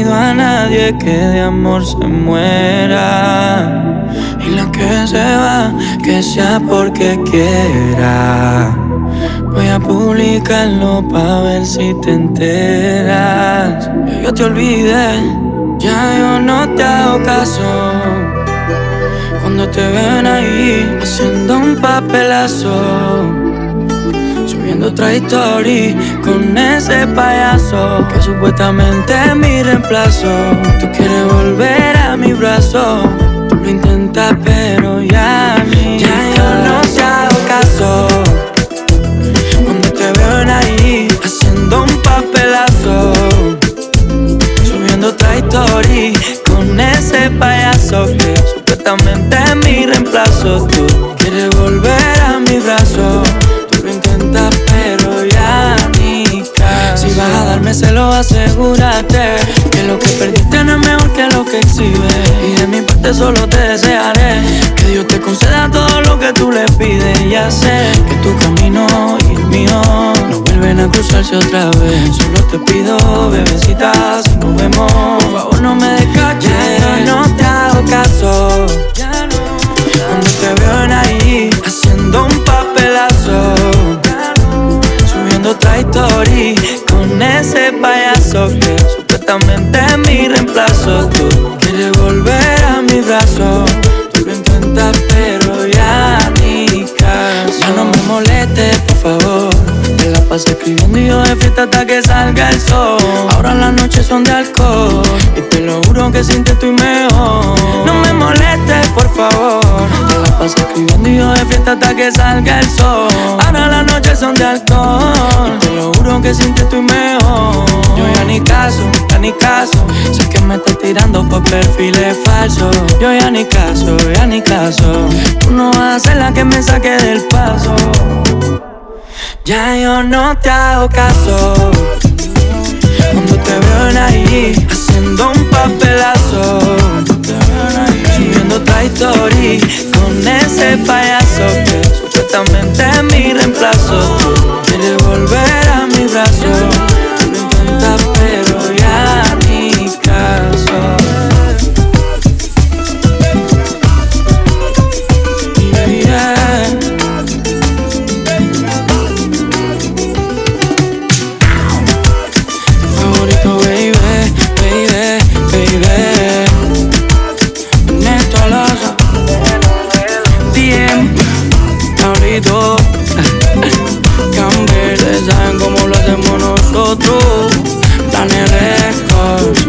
conocido a nadie que de amor se muera. Y la que se va, que sea porque quiera. Voy a publicarlo pa' ver si te enteras. Yo te olvidé, ya yo no te hago caso. Cuando te ven ahí haciendo un papelazo, subiendo otra historia con ese payaso que supuestamente es mi reemplazo. Tú quieres volver a mi brazo, tú lo intentas pero ya yo no te hago caso. Cuando te ven ahí haciendo un papelazo, subiendo otra historia con ese payaso que supuestamente es mi reemplazo. Tú quieres volver a mi brazo, tú lo intentas pero ya ni caso. Si vas a darme celo, asegúrate que lo que perdiste no es mejor que lo que exhibes. Y de mi parte solo te desearé que Dios te conceda todo lo que tú le pides. Ya sé que tu camino y el mío no vuelven a cruzarse otra vez. Solo te pido, bebecita, si nos vemos, por favor no me descaches. Ya yo no te hago caso. Cuando te veo ahí haciendo un papelazo, subiendo otra historia con ese payaso que supuestamente es mi reemplazo. Tú quieres volver a mi brazo, tú lo intentas pero ya ni caso. Ya no me molestes, por favor, te la paso escribiendo y yo de fiesta hasta que salga el sol. Ahora las noches son de alcohol y te lo juro que sin ti estoy mejor. No me molestes, por favor, te la paso escribiendo y yo de fiesta hasta que salga el sol. Ahora las noches son de alcohol y te lo juro que sin ti estoy mejor. Yo ya ni caso, ya ni caso. Sé que me estás tirando por perfiles falsos. Yo ya ni caso, ya ni caso. Tú no vas a ser la que me saque del paso. Ya yo no te hago caso. Cuando te veo ahí haciendo un papelazo, subiendo otra historia con ese payaso que supuestamente es mi reemplazo. Tú quieres volver a mi brazo, tú lo intentas pero ya ni caso. Camber, saben cómo lo hacemos nosotros. Daniel Records.